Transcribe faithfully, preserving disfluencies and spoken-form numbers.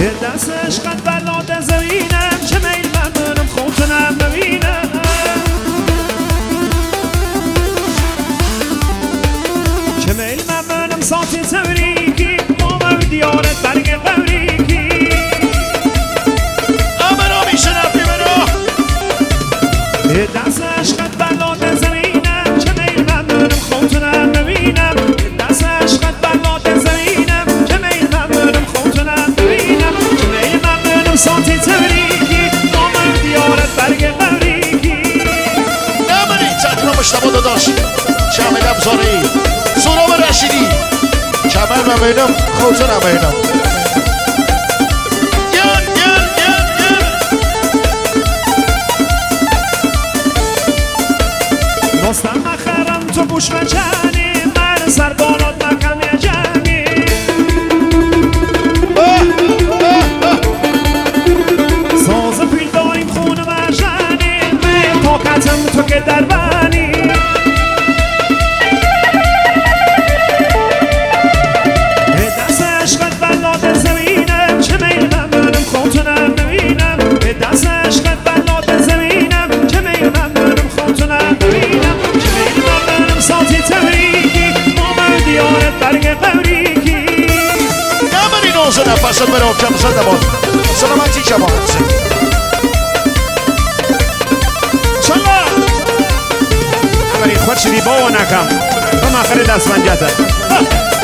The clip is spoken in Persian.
دست عشقت بلاد زمینم چه میل من برم خودتونم ببینم چه میل من برم ساتی تبریکی ماما دیارت برگ قبریکی امرا میشنفی منو دست عشقت بلاد زمینم چه میل من برم خودتونم ببینم دست عشقت بلاد زمینم چه میل من برم خودتونم ببینم چه میل من برم ساتی تبریکی ماما دیارت برگ قبریکی نمری تکرا مشتبه داداش شامل ابزاری سراب رشیدی کمر من بینم خودتونم بینم گل گل گل گل رستم مخرم تو گوش بچنی من سر بالات مکم یه جنگی ساز پیل داریم خون مرجنی به طاقتم تو که در بنی دست عشقت بلاد زمینم چه میل من برم خودتونم ببینم دست عشقت بلاد زمینم چه میل من برم خودتونم ببینم چه میل من برم ساتی تبریکی ماما دیارت برگ قبریکی نمری نوزه نفست برام کم زده باد سلامتی جماعت شلا امری خود شدی با و نکم تو مخری دست منجته